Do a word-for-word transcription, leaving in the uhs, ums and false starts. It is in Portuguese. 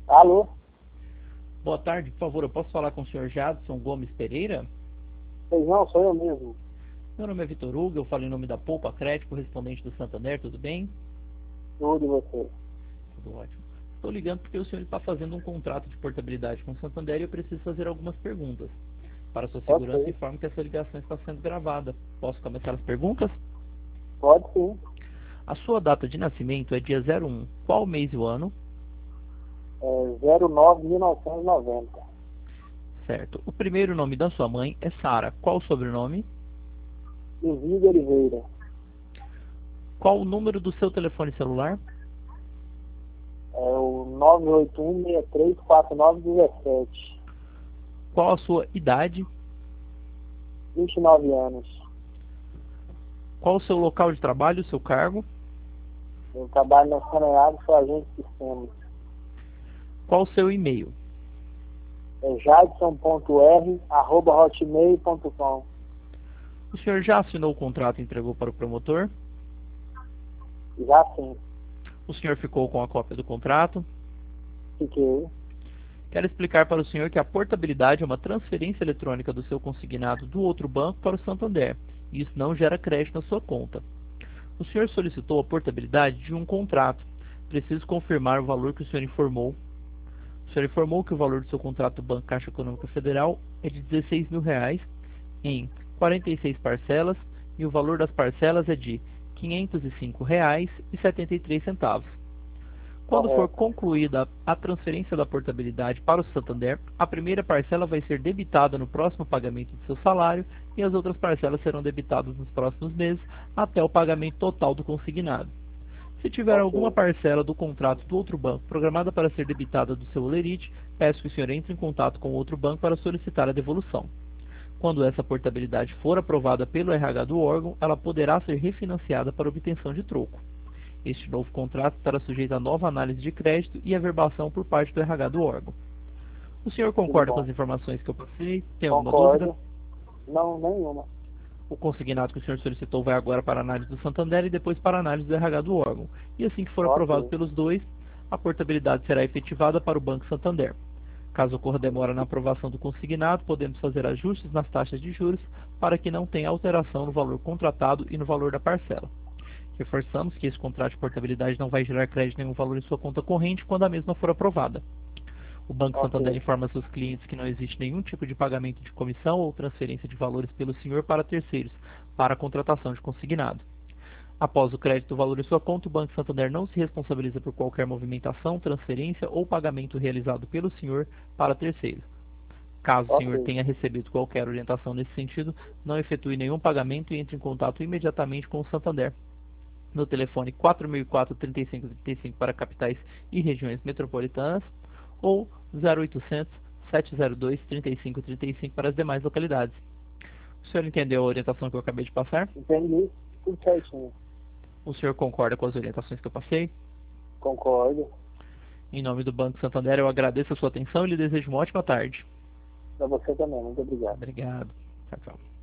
Alô? Boa tarde, por favor, eu posso falar com o senhor Jadson Gomes Pereira? Pois não, sou eu mesmo. Meu nome é Vitor Hugo, eu falo em nome da Poupa Crédito, correspondente do Santander, tudo bem? Tudo e você. Tudo ótimo. Estou ligando porque o senhor está fazendo um contrato de portabilidade com o Santander e eu preciso fazer algumas perguntas. Para sua segurança, Ok. informe que essa ligação está sendo gravada. Posso começar as perguntas? Pode sim. A sua data de nascimento é dia zero um. Qual o mês e o ano? É zero nove de mil novecentos e noventa. Certo. O primeiro nome da sua mãe é Sara. Qual o sobrenome? Envio Oliveira. Qual o número do seu telefone celular? É o nove oito um, seis três quatro nove um sete. Qual a sua idade? vinte e nove anos. Qual o seu local de trabalho, o seu cargo? Eu trabalho na Saneado, sou agente de sistemas. Qual o seu e-mail? É jadson ponto r arroba hotmail ponto com. O senhor já assinou o contrato e entregou para o promotor? Já sim. O senhor ficou com a cópia do contrato? Fiquei. Quero explicar para o senhor que a portabilidade é uma transferência eletrônica do seu consignado do outro banco para o Santander, e isso não gera crédito na sua conta. O senhor solicitou a portabilidade de um contrato. Preciso confirmar o valor que o senhor informou. O senhor informou que o valor do seu contrato do Banco Caixa Econômica Federal é de dezesseis mil reais em quarenta e seis parcelas e o valor das parcelas é de quinhentos e cinco reais e setenta e três centavos. Quando for Correto. concluída a transferência da portabilidade para o Santander, a primeira parcela vai ser debitada no próximo pagamento do seu salário e as outras parcelas serão debitadas nos próximos meses até o pagamento total do consignado. Se tiver alguma Ok. parcela do contrato do outro banco programada para ser debitada do seu Olerite, peço que o senhor entre em contato com o outro banco para solicitar a devolução. Quando essa portabilidade for aprovada pelo R H do órgão, ela poderá ser refinanciada para obtenção de troco. Este novo contrato estará sujeito a nova análise de crédito e averbação por parte do R H do órgão. O senhor Tudo concorda com bom. as informações que eu passei? Tem alguma dúvida? Concordo. Não, nenhuma. O consignado que o senhor solicitou vai agora para a análise do Santander e depois para a análise do R H do órgão. E assim que for aprovado Ok. pelos dois, a portabilidade será efetivada para o Banco Santander. Caso ocorra demora na aprovação do consignado, podemos fazer ajustes nas taxas de juros para que não tenha alteração no valor contratado e no valor da parcela. Reforçamos que esse contrato de portabilidade não vai gerar crédito nenhum valor em sua conta corrente quando a mesma for aprovada. O Banco Santander Ok. informa seus clientes que não existe nenhum tipo de pagamento de comissão ou transferência de valores pelo senhor para terceiros, para a contratação de consignado. Após o crédito do valor em sua conta, o Banco Santander não se responsabiliza por qualquer movimentação, transferência ou pagamento realizado pelo senhor para terceiros. Caso o senhor Ok. tenha recebido qualquer orientação nesse sentido, não efetue nenhum pagamento e entre em contato imediatamente com o Santander no telefone quatro mil e quatro, trinta e cinco trinta e cinco para capitais e regiões metropolitanas ou zero oitocentos, sete zero dois, trinta e cinco trinta e cinco para as demais localidades. O senhor entendeu a orientação que eu acabei de passar? Entendi. Tudo certinho. O senhor concorda com as orientações que eu passei? Concordo. Em nome do Banco Santander, eu agradeço a sua atenção e lhe desejo uma ótima tarde. Para você também. Muito obrigado. Obrigado. Tchau, tchau.